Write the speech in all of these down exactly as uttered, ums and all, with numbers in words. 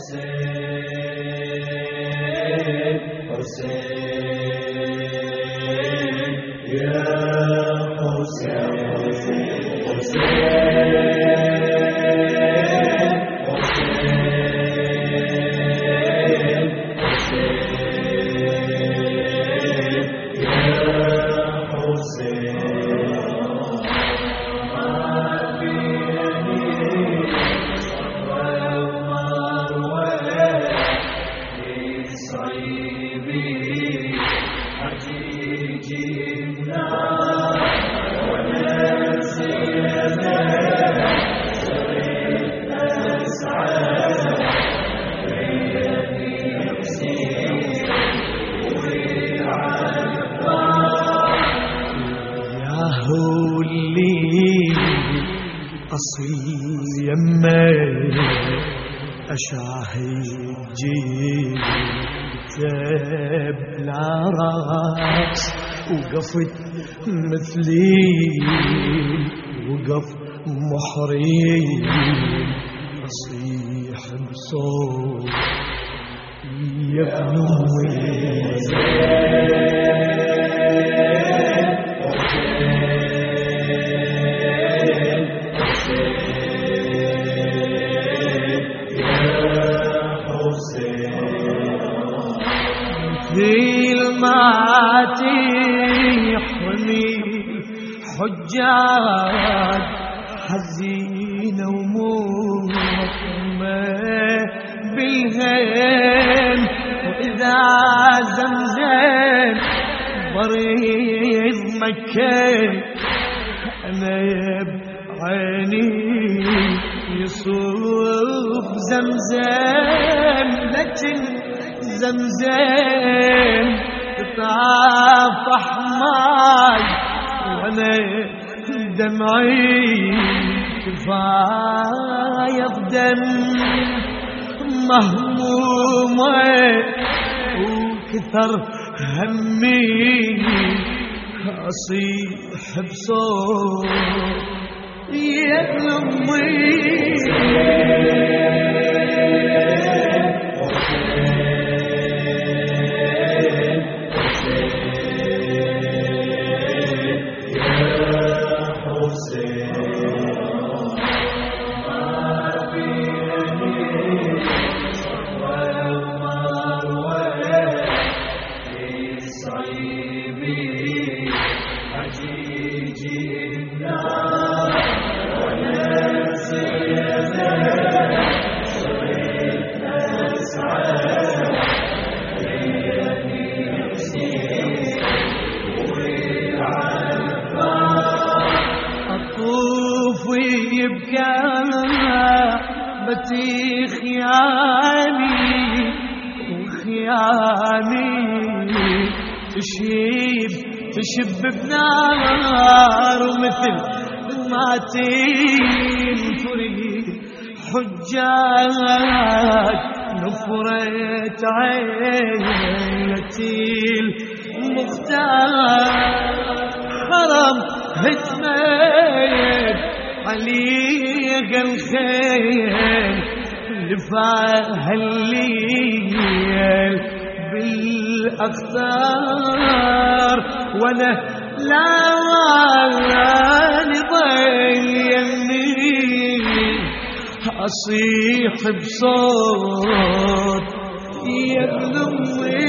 أصيل يمي أشاهد جيت بلا راس وقفت مثلي وقف محرم أصيح بصوت يا في الماتي يحمي حجاج حزينة ومهمة بالهيم وإذا زمزم بريض مكة أنا بعيني يصوب زمزم لكن زمزم تطافح ماي وانا دمعي كفاية دم مهمومة وكثر همي أصيح بصوت يا أمي بتي خياني وخياني تشيب تشب بنار مثل ما تنفري حجاج نفرت عينتي المختار حرم هتمت عليك الخير لفاها الليل بالأخطار وانا لا نضيني أصيح بصوت يا أمي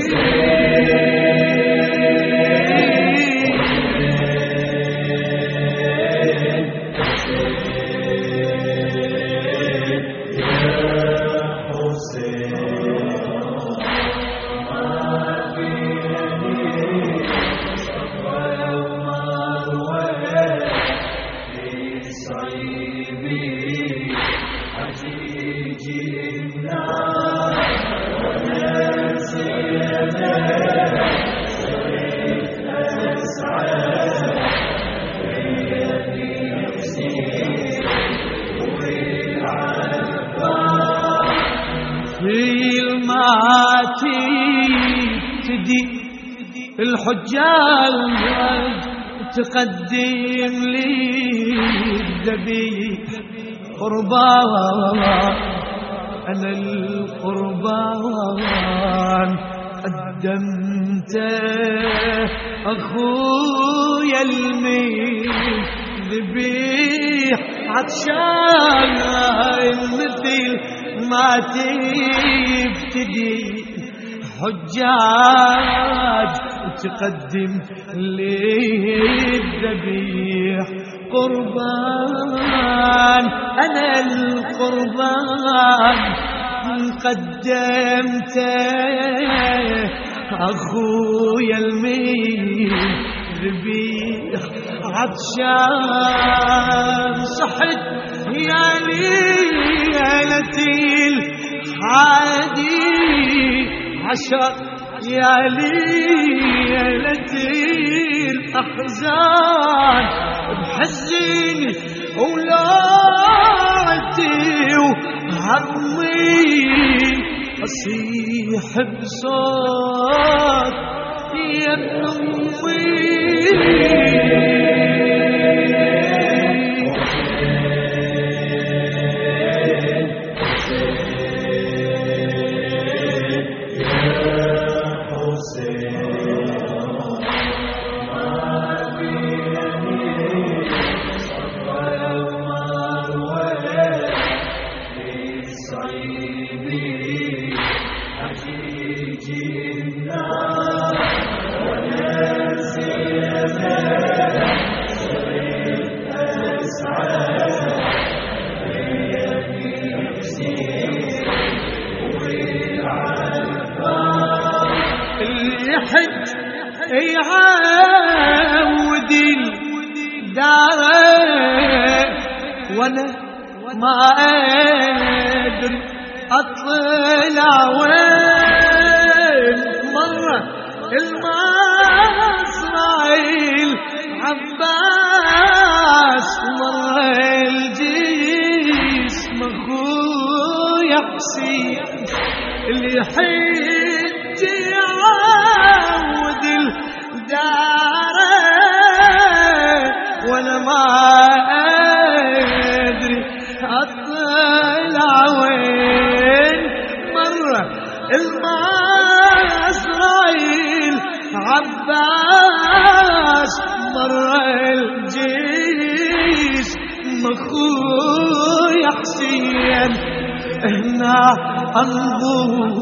الحجاج تقدم لي الذبيح قربان أنا القربان قدمته أخويا المذبيح عطشان مثل ما تبتدي حجاج وتقدم للذبيح قربان. أنا القربان قدمته أخويا المذبيح عطشان صحت يا ليلتي الحادي عشر يا ليلتي الأحزان بحزني أولادي وهمي أصيح بصوت يا ابن الحج يعود الدار وانا ما ادري اطلع وين مرة المصراعيل عباس مرة الجسم اخويا حسين اللي حج يعود الدار وانا ما ادري اطلع وين مرة المصراعيل عباس مرة الجيش مخويا حسين هنا انظر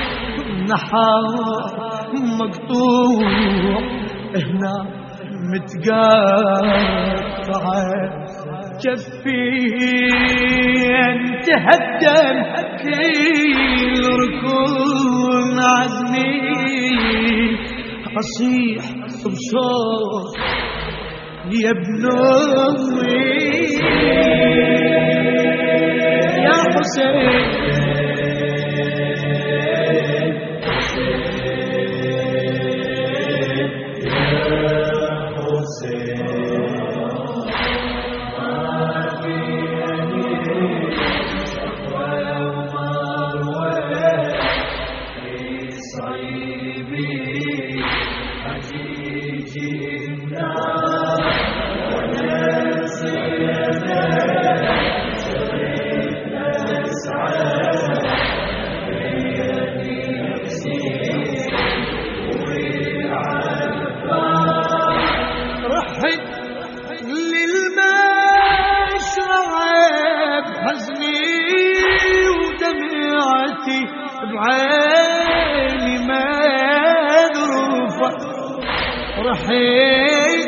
نحار مقطوع هنا متقطع كفين تهدم كل ركون عزمي أصيح بصوت يا ابن أمي يا حسين بعيني مذروفة رحيت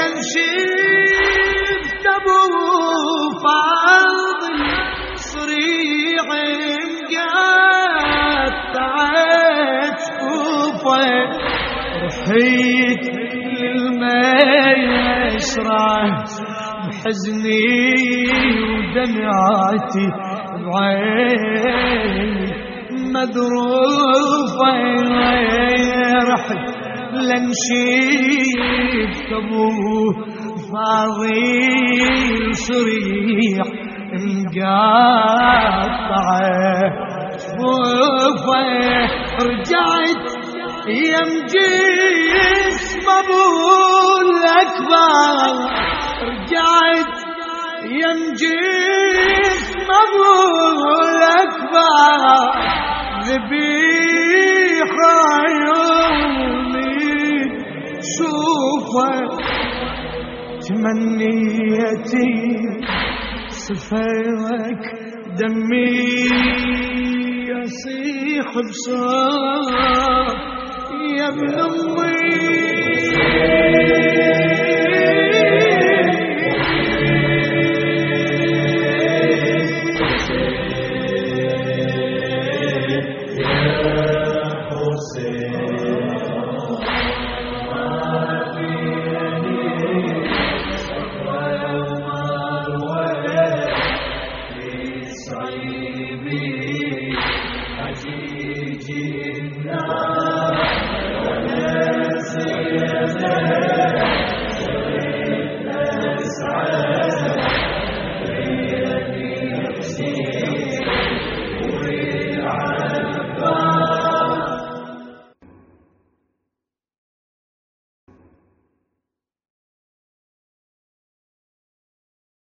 لنشفت ابو فاضل صريع مقطعت شوفه رحيت للماء يشرح بحزني ودمعتي بعيني مذروفة رحت لنشيف ابوه فاضل صريح مقطعه شوفه رجعت يم جسم ابوه الاكبر رجعت يم جسم ابوه الاكبر تمنيتي سفك دمي يصيح بصوت يا ابن امي